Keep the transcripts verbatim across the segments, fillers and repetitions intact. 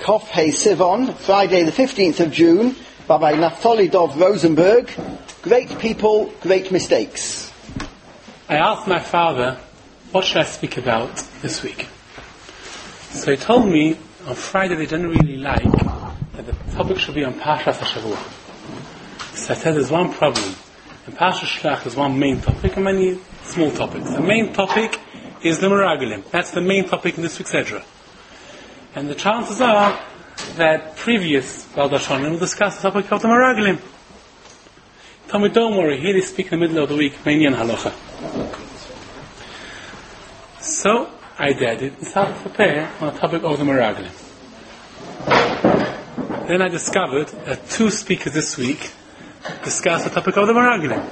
Kof Hey Sivon, Friday the fifteenth of June, Rabbi Naftali Dov Rosenberg. Great people, great mistakes. I asked my father, what should I speak about this week? So he told me on Friday they didn't really like that the topic should be on Parshas HaShavua. So I said there's one problem. In Parshas Shlach there's one main topic and many small topics. The main topic is the Meragelim. That's the main topic in this week's Edra. And the chances are that previous Baldashonim will discuss the topic of the Meragelim. He told me, don't worry, here they speak in the middle of the week, Meini and Halacha. So I did it and started to prepare on the topic of the Meragelim. Then I discovered that two speakers this week discussed the topic of the Meragelim.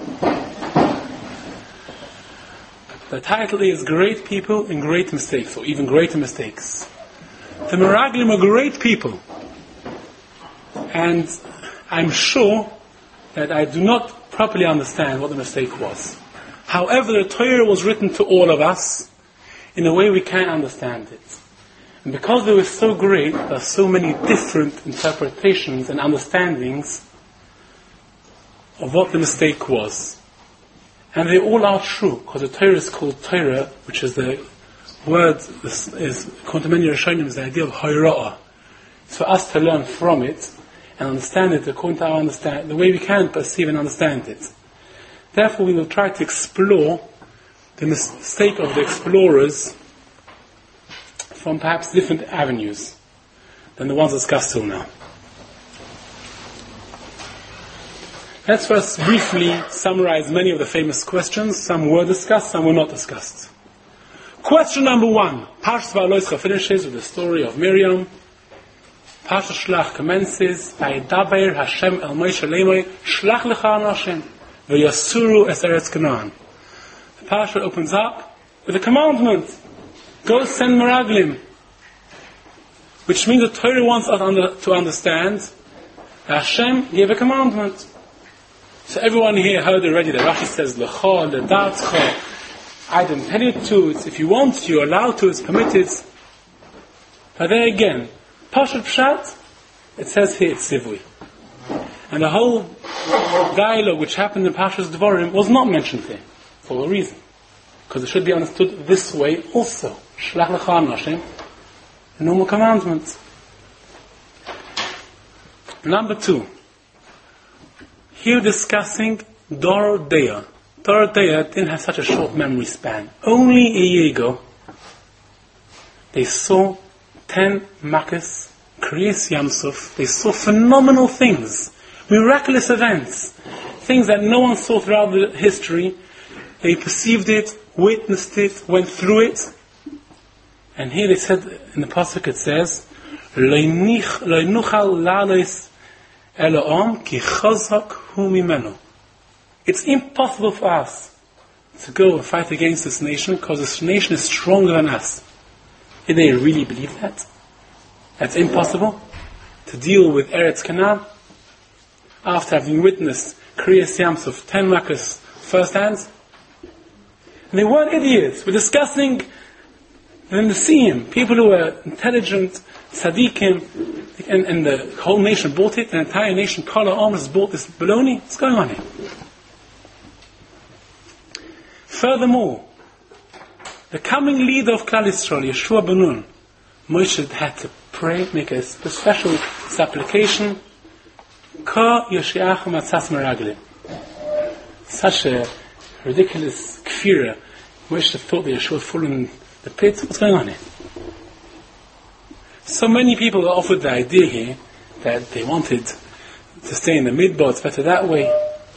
The title is Great People and Great Mistakes, or even Greater Mistakes. The Meragelim are great people, and I'm sure that I do not properly understand what the mistake was. However, the Torah was written to all of us in a way we can understand it. And because they were so great, there are so many different interpretations and understandings of what the mistake was. And they all are true, because the Torah is called Torah, which is the word, is, is according to many Rishonim, is the idea of Hayra'ah. It's for us to learn from it and understand it according to our understand, the way we can perceive and understand it. Therefore, we will try to explore the mistake of the explorers from perhaps different avenues than the ones discussed till now. Let's first briefly summarize many of the famous questions. Some were discussed, some were not discussed. Question number one. Parshas Va'aloischa finishes with the story of Miriam. Parshas Shlach commences, Vayedaber Hashem el Moshe leimor, Shlach lecha anashim, v'yasuru es Eretz Canaan. The Parsha opens up with a commandment. Go send Meraglim. Which means the Torah wants us under, to understand that Hashem gave a commandment. So everyone here heard already that Rashi says, L'cha, L'datcha, I didn't tell you to, it's if you want, you're allowed to, it's permitted. But there again, Pashat Pshat, it says here it's Sivui. And the whole dialogue which happened in Pashas Dvarim was not mentioned here, for a reason. Because it should be understood this way also. Shlach lecha anashim, the normal commandments. Number two, here discussing Dor Deya. Dor Deya didn't have such a short memory span. Only a year ago, they saw ten Makkos, Kriyas Yamsuf. They saw phenomenal things, miraculous events, things that no one saw throughout the history. They perceived it, witnessed it, went through it. And here they said, in the pasuk it says, Lo nuchal la'alos Elohim ki chazak hu mimenu. It's impossible for us to go and fight against this nation because this nation is stronger than us. Did they really believe that? That's impossible to deal with Eretz Canaan after having witnessed Kriyas Yamsuf, ten Makkos firsthand? And they weren't idiots. We're discussing the Nisim, people who were intelligent, tzaddikim, and, and the whole nation bought it, the entire nation, Kala almost bought this baloney. What's going on here? Furthermore, the coming leader of Klal Yisrael, Yeshua ben Nun, Moshe had to pray, make a special supplication, Ka Yoshiach Matzas Meraglim. Such a ridiculous kfira. Moshe thought that Yeshua would fall in the pit. What's going on here? So many people offered the idea here that they wanted to stay in the midbar, it's better that way.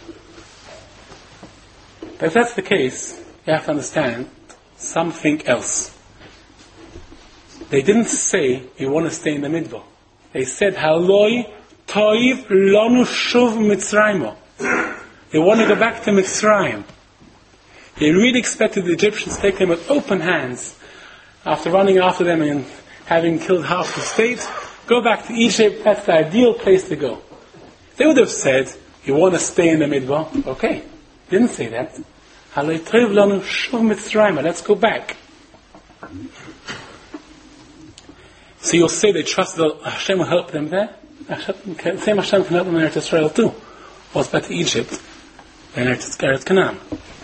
But if that's the case, you have to understand something else. They didn't say you want to stay in the midbar. They said, Haloi toiv lanu shuv Mitzrayim. They want to go back to Mitzrayim. They really expected the Egyptians to take them with open hands after running after them and having killed half the state. Go back to Egypt, that's the ideal place to go. They would have said, you want to stay in the midbar? Okay. Didn't say that. Let's go back. So you'll say they trust that Hashem will help them there. Same Hashem can help them in Eretz Israel too. Was better Egypt than Eretz Eretz Canaan.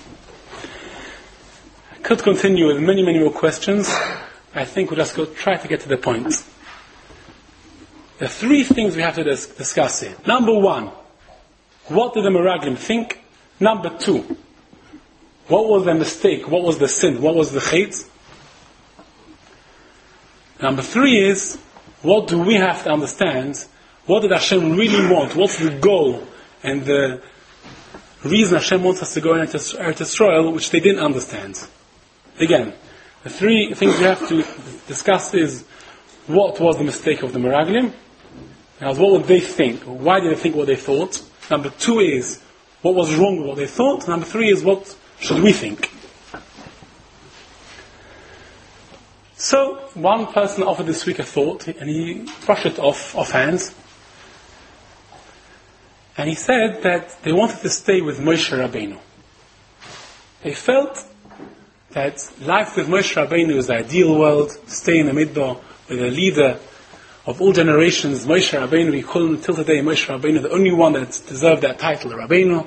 I could continue with many, many more questions. I think we'll just go try to get to the point. There are three things we have to dis- discuss here. Number one, what did the Meraglim think? Number two, what was the mistake? What was the sin? What was the chait? Number three is, what do we have to understand? What did Hashem really want? What's the goal and the reason Hashem wants us to go into Eretz Israel, which they didn't understand? Again, the three things we have to discuss is, what was the mistake of the Meraglim? Now, what would they think? Why did they think what they thought? Number two is, what was wrong with what they thought? Number three is, what should we think? So, one person offered this week a thought, and he brushed it off, off hands. And he said that they wanted to stay with Moshe Rabbeinu. They felt that life with Moshe Rabbeinu is the ideal world, stay in the Midbar with a leader of all generations, Moshe Rabbeinu. We call him till today Moshe Rabbeinu, the only one that deserved that title, Rabbeinu.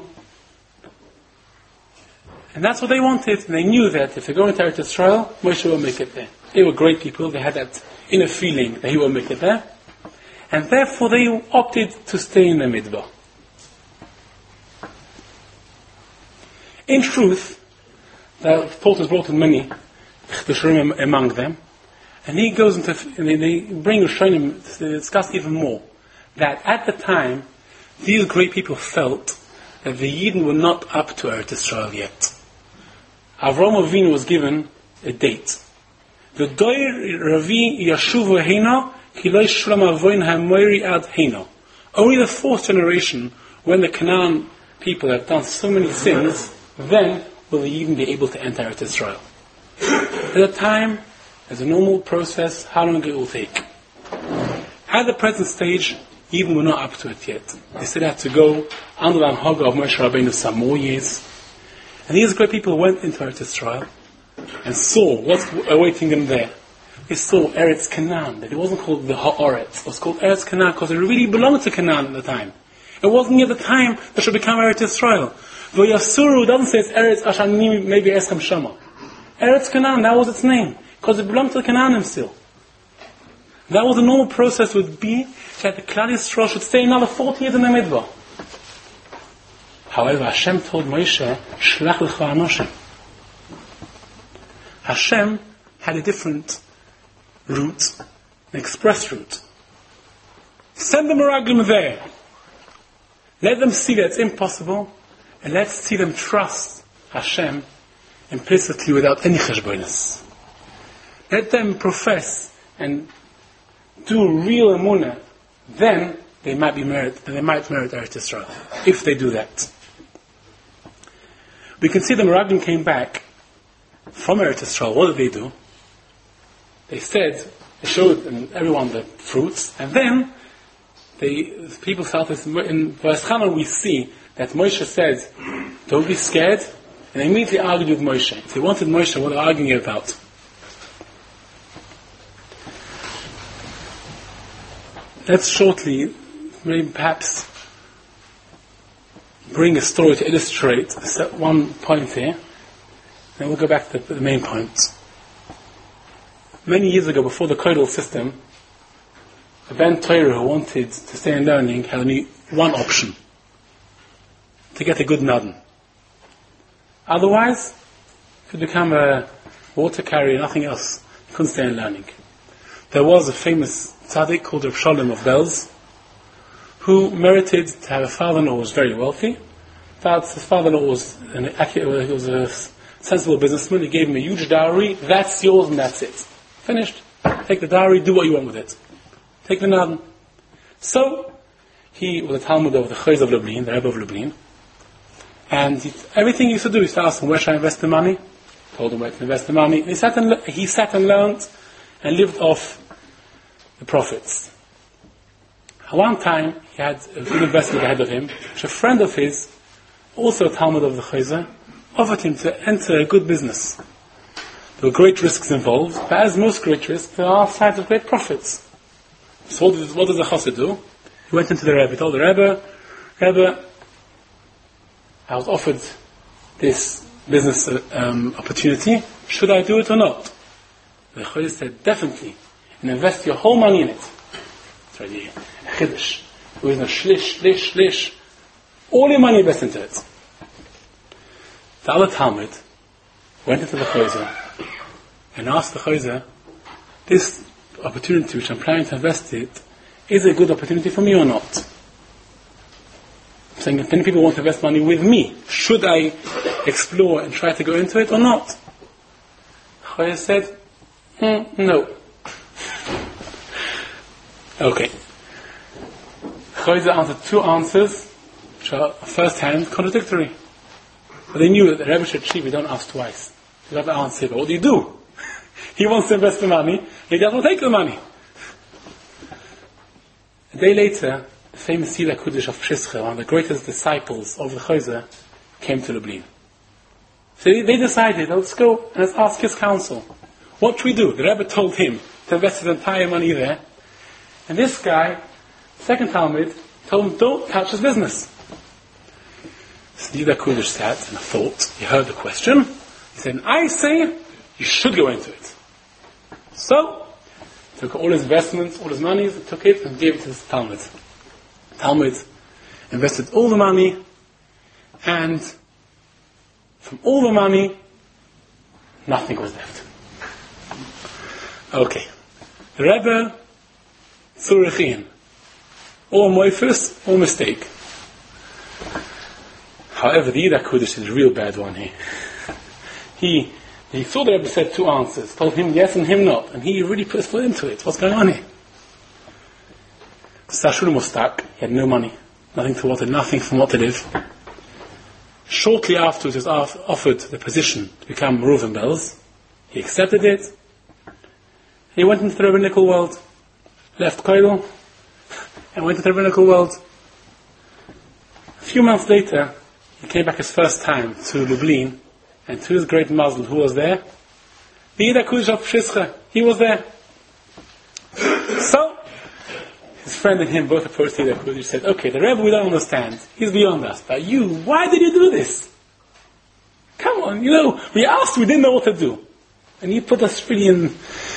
And that's what they wanted. And they knew that if they go into Eretz Israel, Moshe will make it there. They were great people. They had that inner feeling that he will make it there. And therefore they opted to stay in the Midbar. In truth, the thought is brought in many Chidusharim among them. And he goes into, and they bring Rishonim to discuss even more, that at the time, these great people felt that the Yidden were not up to Eretz Israel yet. Avraham Avinu was given a date. The Doir Ravi Yashuvu Heino, Kiloi Shlam Avoin HaMoiri Ad Heino. Only the fourth generation, when the Canaan people have done so many sins, then will the Yidden be able to enter Eretz Israel. At the time, as a normal process, how long it will take. At the present stage, even we're not up to it yet. They still have to go under the Anhaga of Moshe Rabbeinu some more years. And these great people went into Eretz Israel and saw what's awaiting them there. They saw Eretz Canaan, that it wasn't called the Ha'aretz, it was called Eretz Canaan because it really belonged to Canaan at the time. It wasn't yet the time that should become Eretz Israel. Though Yasuru doesn't say it's Eretz Ashanim, maybe Esam Shama. Eretz Canaan, that was its name. Because it belonged to the Canaanim still. That was the normal process would be that the Klal Yisrael should stay another forty years in the Midbar. However, Hashem told Moshe, Shlach lecha anoshim. Hashem had a different route, an express route. Send the Meraglim there. Let them see that it's impossible, and let's see them trust Hashem implicitly without any cheshbonos. Let them profess and do real emunah. Then they might be merit. They might merit Eretz Israel if they do that. We can see the Meraglim came back from Eretz Israel. What did they do? They said, they showed everyone the fruits, and then they the people started. In Verse Chanan we see that Moshe said, "Don't be scared," and they immediately argued with Moshe. If they wanted Moshe, what are they arguing about? Let's shortly, maybe perhaps, bring a story to illustrate one point here, then we'll go back to the main point. Many years ago, before the Koidel system, a Ben Torah who wanted to stay in learning had only one option: to get a good nadin. Otherwise, could become a water carrier, nothing else. He couldn't stay in learning. There was a famous tzaddik called Reb Sholem of Belz, who merited to have a father-in-law who was very wealthy. But his father-in-law was, an, he was a sensible businessman. He gave him a huge dowry. That's yours and that's it. Finished. Take the dowry, do what you want with it. Take the nadan. So, he was a Talmud of the Chayz of Lublin, the Rebbe of Lublin. And he, everything he used to do, he used to ask him, where should I invest the money? Told him where to invest the money. And he sat and, he sat and learned and lived off the profits. At one time, he had a good investment ahead of him, which a friend of his, also a Talmud of the Chayzer, offered him to enter a good business. There were great risks involved, but as most great risks, there are sides of great profits. So what did, what did the chassid do? He went into the Rebbe, he told the Rebbe, Rebbe, I was offered this business uh, um, opportunity, should I do it or not? The chassid said, definitely, and invest your whole money in it. That's right, yeah. Chiddush. It was a shlish, shlish, shlish. All your money invest into it. The other Talmud went into the chayzer and asked the chayzer, this opportunity which I'm planning to invest in, is a good opportunity for me or not? I'm saying that many people want to invest money with me. Should I explore and try to go into it or not? Chayzer said, mm, no. Okay. Chayzer answered two answers which are first-hand contradictory. But they knew that the Rebbe said, we don't ask twice. You have to answer, but what do you do? He wants to invest the money, he doesn't take the money. A day later, the famous Sila Kuddush of Pshischa, one of the greatest disciples of the Chayzer, came to Lublin. So they, they decided, let's go and let's ask his counsel. What should we do? The Rebbe told him to invest his entire money there. And this guy, second Talmud, told him, don't touch his business. So Sila Kuddush sat and thought, he heard the question, he said, I say, you should go into it. So, took all his investments, all his money, took it and gave it to his Talmud. Talmud invested all the money, and from all the money, nothing was left. Okay. The Rebbe, Tzurichin. Or moifus, or mistake. However, the Yida Kuddush is a real bad one here. He He saw the Rebbe said two answers, told him yes and him not, and he really put his foot into it. What's going on here? Sashulim was stuck, he had no money, nothing to water, nothing from what to live. Shortly afterwards, he was offered the position to become Reuven Belz. He accepted it. He went into the rabbinical world, left Koilel, and went into the rabbinical world. A few months later, he came back his first time to Lublin, and to his great muzzle, who was there? The Yida Kuddush of Pshischa. He was there. So, his friend and him both approached the Yida Kuddush, said, okay, the Rebbe we don't understand. He's beyond us. But you, why did you do this? Come on, you know, we asked, we didn't know what to do. And you put us really in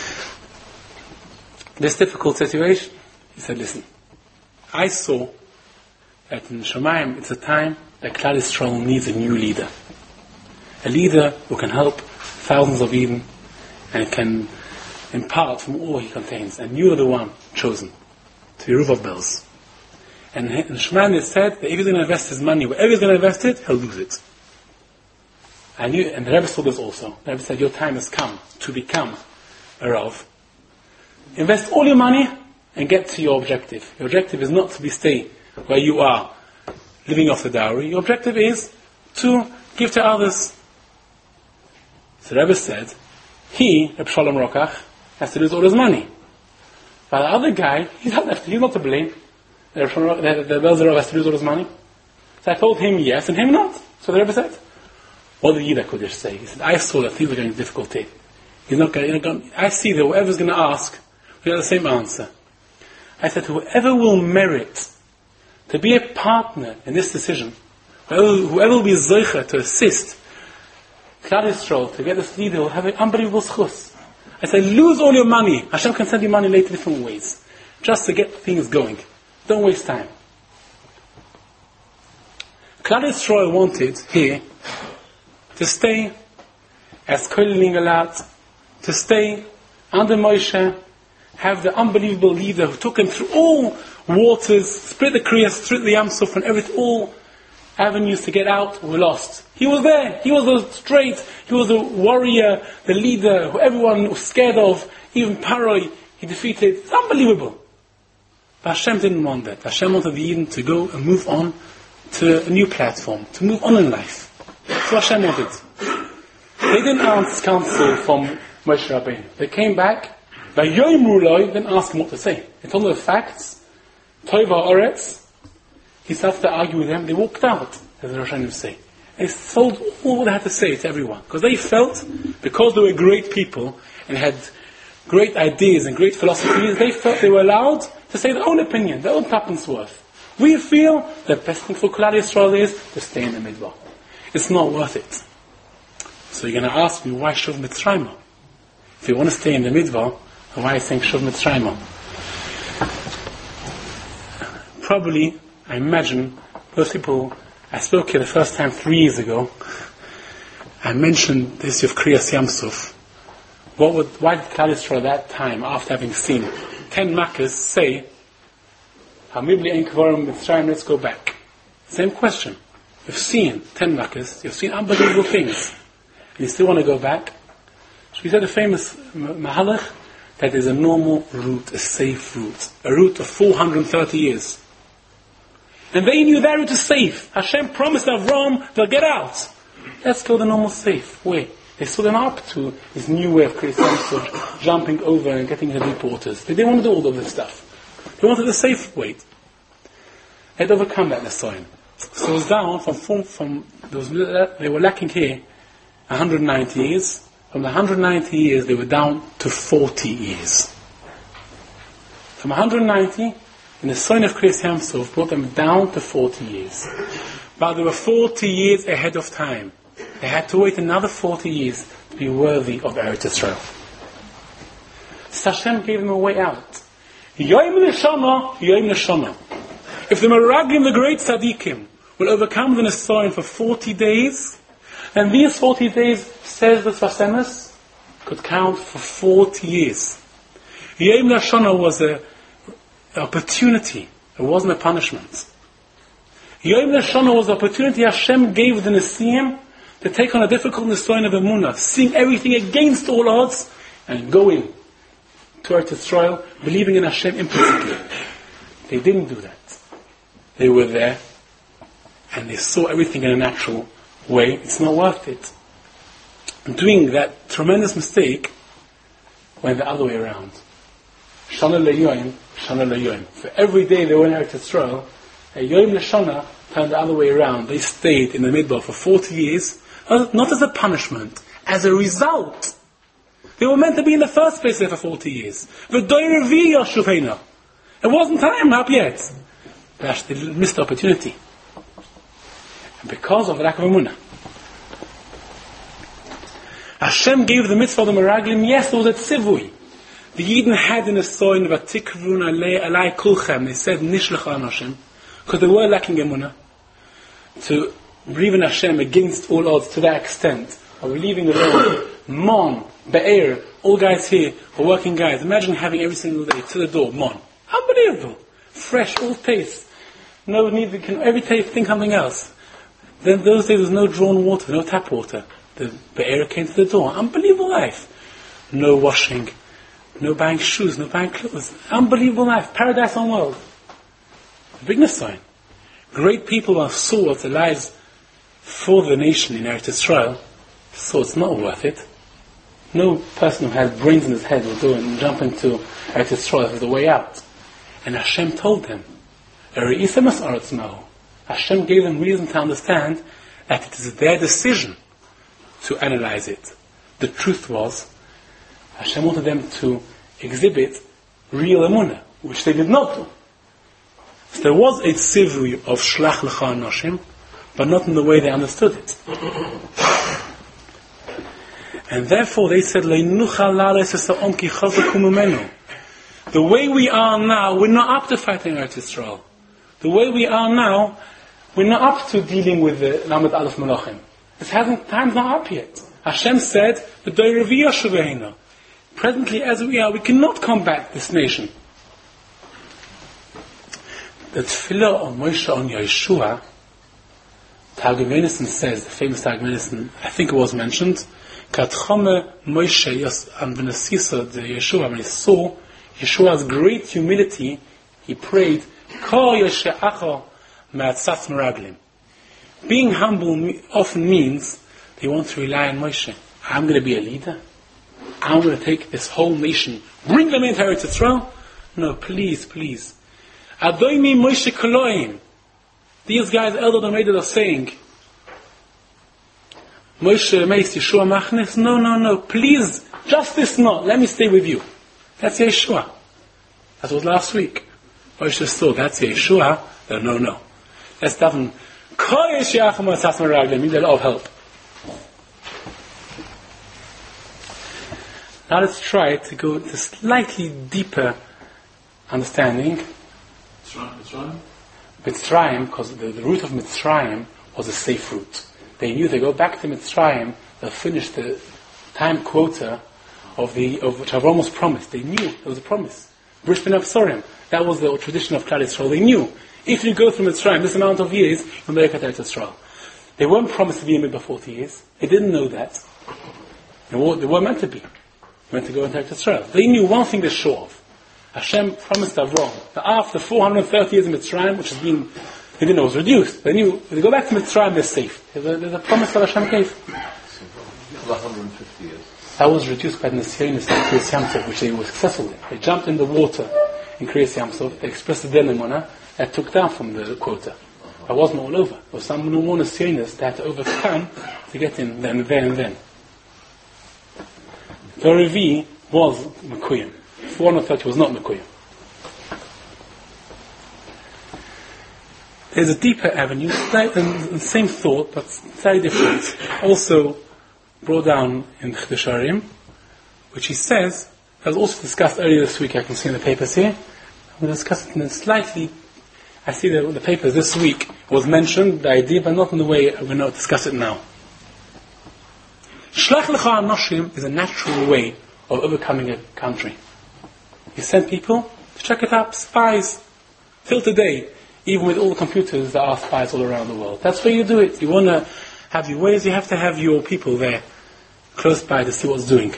this difficult situation. He said, listen, I saw that in Shemayim it's a time that Klal Yisrael needs a new leader. A leader who can help thousands of Eden and can impart from all he contains. And you are the one chosen to be Reuven Belz. And in Shemayim it said that if he's going to invest his money, wherever he's going to invest it, he'll lose it. And, you, and the Rebbe saw this also. The Rebbe said, your time has come to become a Rav. Invest all your money and get to your objective. Your objective is not to be stay where you are, living off the dowry. Your objective is to give to others. So the Rebbe said, he, Reb Shalom Rokach, has to lose all his money. But the other guy, he's not left, he's not to blame. The, the, the Belzer Rav has to lose all his money. So I told him yes and him not. So the Rebbe said, what did Yida Kuddush say? He said, I saw that things were going to difficulty. He's not going to, I see that whoever's going to ask, we have the same answer. I said, whoever will merit to be a partner in this decision, whoever, whoever will be zoicha to assist Klal Yisrael to get this leader will have an unbelievable schus. I said, lose all your money. Hashem can send you money later different ways. Just to get things going. Don't waste time. Klal Yisrael wanted here to stay as Koilel Lingalat, to stay under Moshe, have the unbelievable leader who took him through all waters, split the Kriyas, split the Yam Suf, and everything, all avenues to get out were lost. He was there. He was the straight. He was the warrior, the leader who everyone was scared of. Even Paroi, he defeated. It's unbelievable. But Hashem didn't want that. Hashem wanted the Eden to go and move on to a new platform, to move on in life. That's what Hashem wanted. They didn't ask counsel from Moshe Rabbeinu. They came back, by Yom Ruloi, didn't ask him what to say. They told him the facts. Tova Oretz. He started to argue with them. They walked out, as the Rosh Hashanah say. They told all what they had to say to everyone. Because they felt, because they were great people and had great ideas and great philosophies, they felt they were allowed to say their own opinion, their own tuppence worth. We feel the best thing for Klal Yisrael is to stay in the Midbar. It's not worth it. So you're going to ask me, why Shuv Mitzrayim? If you want to stay in the Midbar, why are you saying Shuv Mitzrayim? Probably, I imagine, most people, I spoke here the first time three years ago, I mentioned this of Kriyas Yamsuf. What would, why did Klal Yisrael at that time, after having seen ten Makkahs, say, Hamibli Ein Kvarim Mitzrayim, let's go back? Same question. You've seen ten Makkahs, you've seen unbelievable things, and you still want to go back? So he said the famous Mahalach, that is a normal route, a safe route, a route of four hundred thirty years. And they knew that route is safe. Hashem promised Avram, they'll get out. Let's go the normal safe way. They saw them up to this new way of Kriyas, jumping over and getting into deep waters. They didn't want to do all of this stuff. They wanted a safe way. They'd overcome that Nesoin. So it was down from, from, from those, they were lacking here one hundred ninety years. From the one hundred ninety years, they were down to forty years. From one hundred ninety, and the sign of Kriyas Yamsuf brought them down to forty years. But they were forty years ahead of time. They had to wait another forty years to be worthy of Eretz Yisrael. So Hashem gave them a way out. Yoim Neshama, Yoim Neshama. If the Meraglim, the great Tzaddikim, will overcome the Nesoin for forty days, and these forty days, says the Sfasemis, could count for forty years. Yom Lashana was an opportunity. It wasn't a punishment. Yom Lashana was an opportunity Hashem gave the Nesiim to take on a difficult Nesoin of Emunah, seeing everything against all odds, and going to Eretz Yisrael, believing in Hashem implicitly. They didn't do that. They were there, and they saw everything in a natural way. It's not worth it. Doing that tremendous mistake went the other way around. Shana le'yoyim, shana le'yoyim. For every day they were in Eretz Yisrael, a yoyim le'shana turned the other way around. They stayed in the Midbar for forty years, not as a punishment, as a result. They were meant to be in the first place there for forty years. It wasn't time up yet. They missed the opportunity. And because of the lack of emunah. Hashem gave the mitzvah of the Meraglim. Yes, there was a tzivui. The Yidden had in a soin v'tikrun alei alai kulchem. They said nishlach on Hashem, because they were lacking emunah, to believe in Hashem against all odds to that extent of leaving alone. Mon, be'er, all guys here are working guys. Imagine having every single day to the door. Mon, unbelievable, fresh, all taste. No need. We can every day think something else. Then those days there was no drawn water, no tap water. The be'er came to the door. Unbelievable life. No washing, no buying shoes, no buying clothes. Unbelievable life. Paradise on world. The bigness sign. Great people who saw what the lives for the nation in Eretz Yisrael, so it's not worth it. No person who has brains in his head will do it and jump into Eretz Yisrael as the way out. And Hashem told them, Hashem gave them reason to understand that it is their decision to analyze it. The truth was, Hashem wanted them to exhibit real emunah, which they did not do. So there was a tzivui of shlach lecha anoshim, but not in the way they understood it. And therefore they said, the way we are now, we're not up to fighting Eretz Yisrael. The way we are now, we're not up to dealing with the Lamed Aleph Malachim. It hasn't, time's not up yet. Hashem said, presently as we are, we cannot combat this nation. The tefillah on Moshe on Yeshua, Targum Yonasan says, the famous Targum Yonasan, I think it was mentioned, Katchome Moshe and Benasisa, the Yeshua, when he saw Yeshua's great humility, he prayed, Kol Yeshe'acha Me'atzat Meraglim. Being humble often means they want to rely on Moshe. I'm going to be a leader. I'm going to take this whole nation, bring them into Eretz Yisrael. No, please, please. Adoimi Moshe Koloim. These guys, Eldad Amedad, are saying, Moshe makes Yeshua Machnes. No, no, no. Please, just this not. Let me stay with you. That's Yeshua. That was last week. Or it's just so, that's Yeshua. No, no, no. Let's daven. Koyesh Yacham Asas Meraglim. Need a lot of help. Now let's try to go to slightly deeper understanding. Mitzrayim? Mitzrayim, because the, the route of Mitzrayim was a safe route. They knew they go back to Mitzrayim, they'll finish the time quota of the of which Avraham was promised. They knew it was a promise. Bris ben Avsorim. That was the tradition of Klal Yisrael. They knew if you go through Mitzrayim this amount of years, you'll make it to Israel. They weren't promised to be in Midbar forty years. They didn't know that. They weren't, they weren't meant to be. They meant to go into Israel. They knew one thing they're sure of. Hashem promised Avraham that after four hundred thirty years in Mitzrayim, which has been, they didn't know it was reduced. They knew if they go back to Mitzrayim, they're safe. There's a, there's a promise that Hashem gave. one hundred fifty years. That was reduced by the Nisyonis in Kriyas Yamsov, which they were successful in. They jumped in the water in Kriyas Yamsov, they expressed the Denemona, that took down from the quota. That wasn't all over. There was some more Nisyonis they had to overcome to get in then, then, and then. The Revi was Mekuyim. four hundred thirty was not Mekuyim. There's a deeper avenue, and same thought, but slightly different. Also brought down in Chiddush Harim, which he says, that was also discussed earlier this week, I can see in the papers here. I'm going to discuss it in a slightly, I see that the papers this week was mentioned, the idea, but not in the way we're going to discuss it now. Shlach lecha anoshim is a natural way of overcoming a country. You send people to check it up, spies. Till today, even with all the computers, there are spies all around the world. That's where you do it. You want to have your ways, you have to have your people there, close by to see what's doing.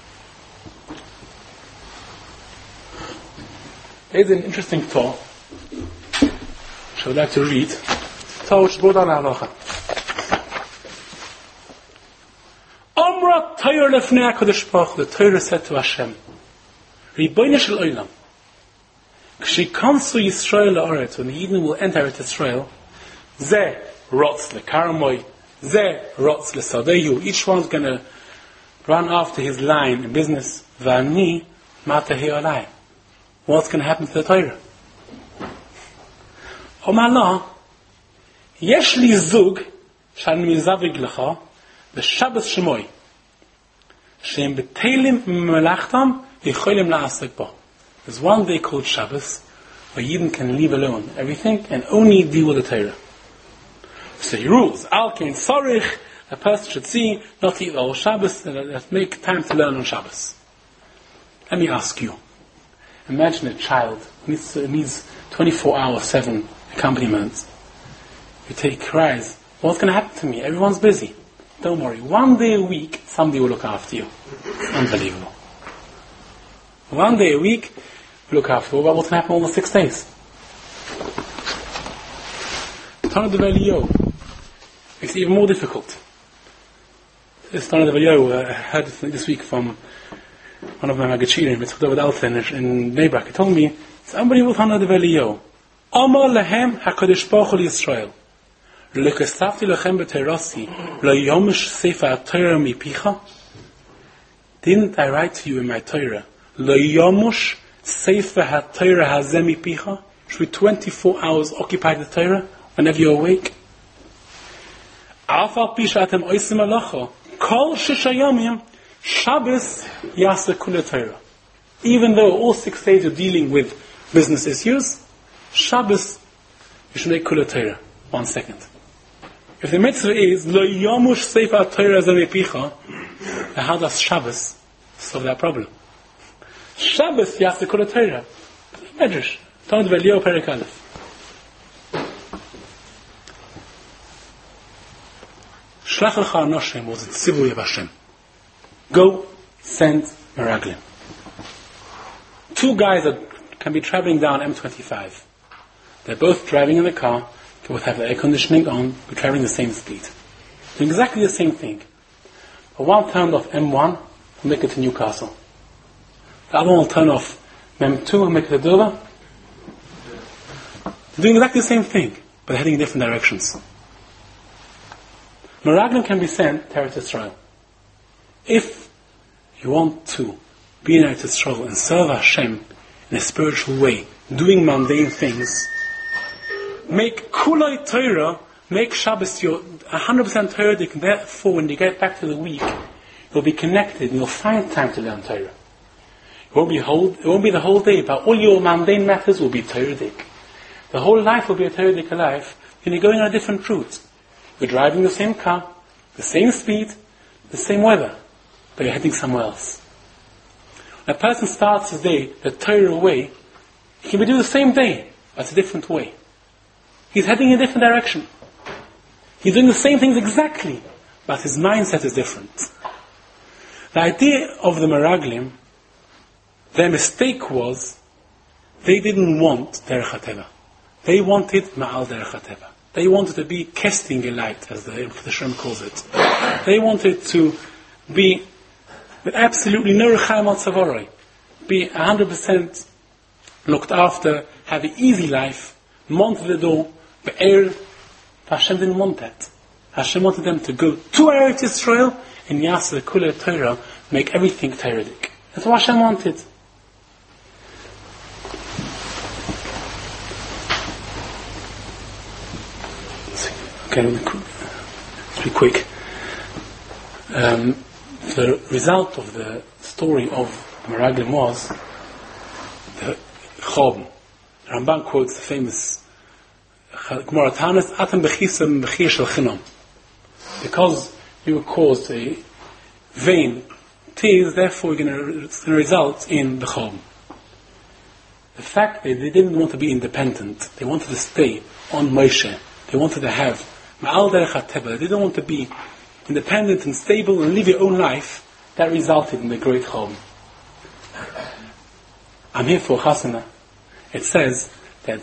There's an interesting Torah, which I would like to read. Torah which is brought down Halacha. Amra Torah lefnei HaKadosh Baruch Hu, the Torah said to Hashem, Ribono shel Olam, Kshikansu Yisrael la'aretz, when the Yidden will enter Eretz Yisrael, Zeh rotz lekaramoy, Zeh rotz lesadeyu, each one's going to run after his line in business, V'ani matahi alai. What's going to happen to the Torah? Omar yesh li zug, shan mizavig lecha, v'shabbos shemoy, shem betelim melachtam, yicholim la'asek bo. There's one day called Shabbos, where Yidden can leave alone everything and only deal with the Torah. So he rules, Al kein Sorich, a person should see, not to eat the whole Shabbos, and make time to learn on Shabbos. Let me ask you, imagine a child who needs, needs twenty-four hour, seven accompaniments. You take cries, what's going to happen to me? Everyone's busy. Don't worry, one day a week, somebody will look after you. Unbelievable. One day a week, look after you. Well, what's going to happen all the six days? Tana de Velio makes it even more difficult. This Tana de Velio, uh, I heard this week from one of my Magachirim, Mitzvah David Alten in Bnei Brak. He told me, it's unbelievable Tana de Velio. Amar lehem HaKadosh Baruch Hu Yisrael. Lekestafti lechem b'teirasi, lo yomish sefer Torah mipicha. Didn't I write to you in my Torah, lo yomush sefer ha-Torah hazeh mipicha? Should be twenty-four hours occupied with Torah whenever you're awake. Afal pi she'atem oisim malacha, kol shisha yomim, Shabbos yaseh kula Torah. Even though all six days you're dealing with business issues, Shabbos you should make kula Torah. One second. If the mitzvah is lo yomush sefer Torah hazeh mipicha, then how does Shabbos solve that problem? Shabbos yaseh kula Torah. Medrash. Tana de Velio Perek Aleph. Shlach lecha anoshim was the tzivui of Hashem. Go, send meraglim. Two guys that can be traveling down M twenty-five. They're both driving in the car, they both have the air conditioning on, be traveling the same speed. Doing exactly the same thing. But one turned off M one, will make it to Newcastle. The other one will turn off M two and make it to Dover. They're doing exactly the same thing, but heading in different directions. Meraglim can be sent to Eretz Yisrael. If you want to be in Eretz Yisrael and serve Hashem in a spiritual way, doing mundane things, make kulai Torah, make Shabbos your one hundred percent Torah, and therefore when you get back to the week, you'll be connected and you'll find time to learn Torah. It won't be, whole, it won't be the whole day, but all your mundane matters will be Torah-dik. The whole life will be a Torah-dik life, and you're going on a different route. You're driving the same car, the same speed, the same weather, but you're heading somewhere else. When a person starts his day the Torah way, he can be doing the same day, but it's a different way. He's heading in a different direction. He's doing the same things exactly, but his mindset is different. The idea of the Meraglim, their mistake was, they didn't want Derech HaTeva. They wanted Ma'al Derech HaTeva. They wanted to be Kesting Elite, as the, the Shem calls it. They wanted to be with absolutely no Rechaim al Tzavoroi. Be one hundred percent looked after, have an easy life, mount the door, be'er. Hashem didn't want that. Hashem wanted them to go to Eretz Yisrael and Yasser the Kulei Torah, make everything Torah-dik. That's what Hashem wanted. Okay, let's be quick. Um, the result of the story of the Meraglim was the Chorban. The Ramban quotes the famous Gemara Tanis, Atam bechisam bechir shel chinom. Because you were caused a vain tears, therefore you're going to result in the Chorban. The fact that they didn't want to be independent, they wanted to stay on Moshe, they wanted to have Ma'al Derech HaTeva, they didn't want to be independent and stable and live your own life, that resulted in the great Chorban. I'm here for Chasana. It says that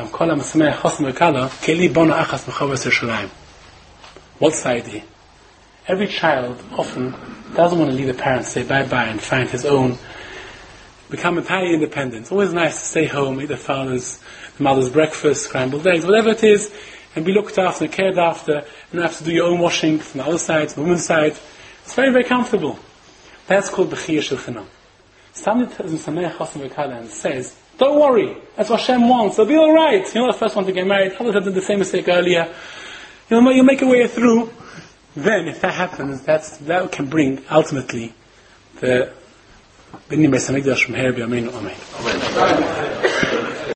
what's the idea? Every child often doesn't want to leave the parents, say bye-bye and find his own, become entirely independent. It's always nice to stay home, eat the father's, the mother's breakfast, scrambled eggs, whatever it is, and be looked after and cared after, and not have to do your own washing from the other side, from the woman's side. It's very, very comfortable. That's called Bechir Shel Chinam. Somebody tells him Sameach Chasam V'Kala and says, don't worry, that's what Hashem wants, they'll be alright. You're not the first one to get married, others have done the same mistake earlier. You'll, you'll make your way through. Then, if that happens, that's, that can bring, ultimately, the B'nai Beis HaMikdash from here, B'yameinu, Amen.